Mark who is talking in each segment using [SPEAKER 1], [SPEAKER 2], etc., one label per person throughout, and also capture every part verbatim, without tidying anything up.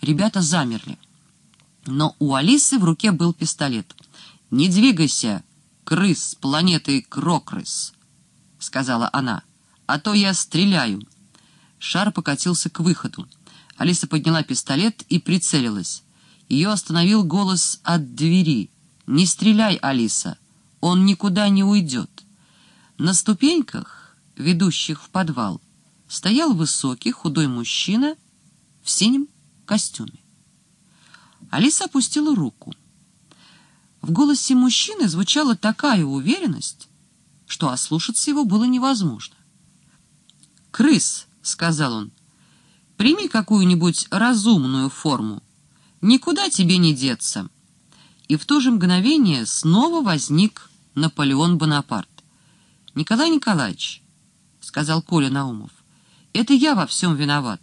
[SPEAKER 1] Ребята замерли. Но у Алисы в руке был пистолет. «Не двигайся, крыс с планеты Крокрыс», — сказала она, — «а то я стреляю». Шар покатился к выходу. Алиса подняла пистолет и прицелилась. Ее остановил голос от двери. «Не стреляй, Алиса, он никуда не уйдет». На ступеньках, ведущих в подвал, стоял высокий худой мужчина в синем костюме. Алиса опустила руку. В голосе мужчины звучала такая уверенность, что ослушаться его было невозможно. «Крыс», — сказал он, — «прими какую-нибудь разумную форму. Никуда тебе не деться». И в то же мгновение снова возник Наполеон Бонапарт. «Николай Николаевич», — сказал Коля Наумов, — «это я во всем виноват».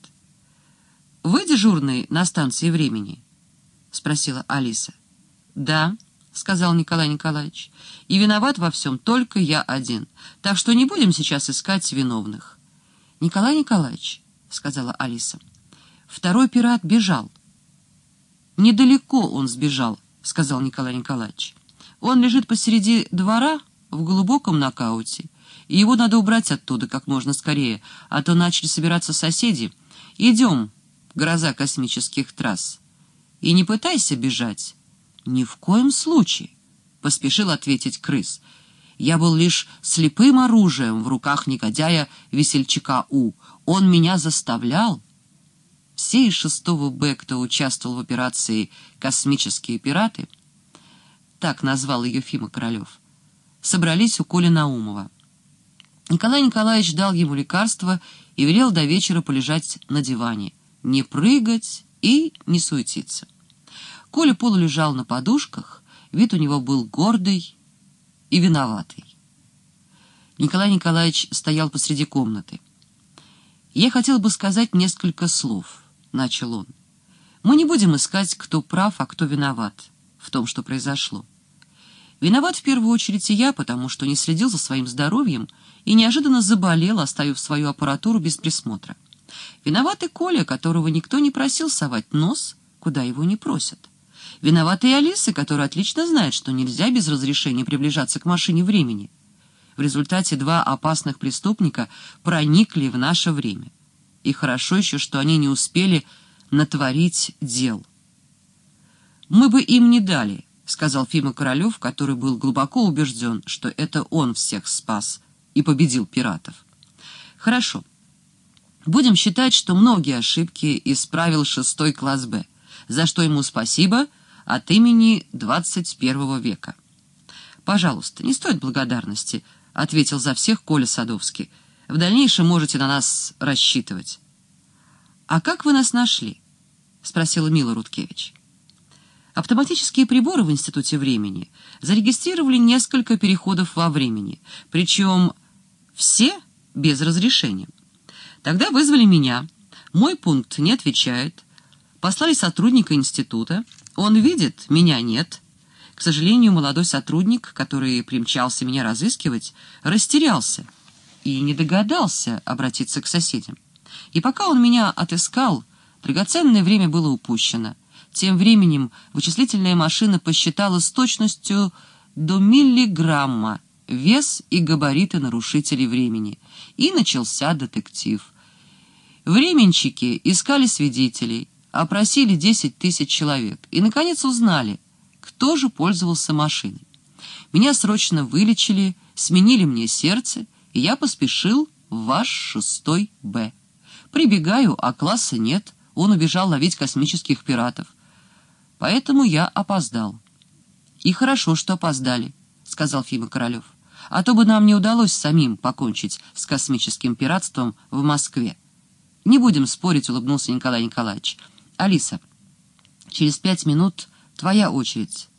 [SPEAKER 1] «Вы дежурный на станции времени?» — спросила Алиса. «Да», — сказал Николай Николаевич, — «и виноват во всем только я один, так что не будем сейчас искать виновных». «Николай Николаевич», — сказала Алиса, — «второй пират бежал». «Недалеко он сбежал», — сказал Николай Николаевич. «Он лежит посреди двора в глубоком нокауте, и его надо убрать оттуда как можно скорее, а то начали собираться соседи. Идем, гроза космических трасс. И не пытайся бежать». «Ни в коем случае», — поспешил ответить крыс. «Я был лишь слепым оружием в руках негодяя-весельчака У. Он меня заставлял». Все из шестого Б, кто участвовал в операции «Космические пираты», так назвал ее Фима Королев, собрались у Коли Наумова. Николай Николаевич дал ему лекарство и велел до вечера полежать на диване, не прыгать и не суетиться. Коля полулежал на подушках, вид у него был гордый и виноватый. Николай Николаевич стоял посреди комнаты. «Я хотел бы сказать несколько слов», — начал он. «Мы не будем искать, кто прав, а кто виноват в том, что произошло. Виноват в первую очередь и я, потому что не следил за своим здоровьем и неожиданно заболел, оставив свою аппаратуру без присмотра. Виноват и Коля, которого никто не просил совать нос, куда его не просят. Виновата и Алиса, которая отлично знает, что нельзя без разрешения приближаться к машине времени. В результате два опасных преступника проникли в наше время. И хорошо еще, что они не успели натворить дел». «Мы бы им не дали», — сказал Фима Королев, который был глубоко убежден, что это он всех спас и победил пиратов. «Хорошо. Будем считать, что многие ошибки исправил шестой класс Б, за что ему спасибо от имени двадцать первого века». «Пожалуйста, не стоит благодарности», — ответил за всех Коля Садовский. «В дальнейшем можете на нас рассчитывать». «А как вы нас нашли?» — спросила Мила Рудкевич. Автоматические приборы в Институте времени зарегистрировали несколько переходов во времени, причем все без разрешения. Тогда вызвали меня, мой пункт не отвечает, послали сотрудника института, он видит, меня нет. К сожалению, молодой сотрудник, который примчался меня разыскивать, растерялся и не догадался обратиться к соседям. И пока он меня отыскал, драгоценное время было упущено. Тем временем вычислительная машина посчитала с точностью до миллиграмма вес и габариты нарушителей времени. И начался детектив. Временщики искали свидетелей, опросили десять тысяч человек и, наконец, узнали, кто же пользовался машиной. Меня срочно вылечили, сменили мне сердце, и я поспешил в ваш шестой Б. Прибегаю, а класса нет, он убежал ловить космических пиратов. Поэтому я опоздал. «И хорошо, что опоздали», — сказал Фима Королев. «А то бы нам не удалось самим покончить с космическим пиратством в Москве». «Не будем спорить», — улыбнулся Николай Николаевич. «Алиса, через пять минут твоя очередь.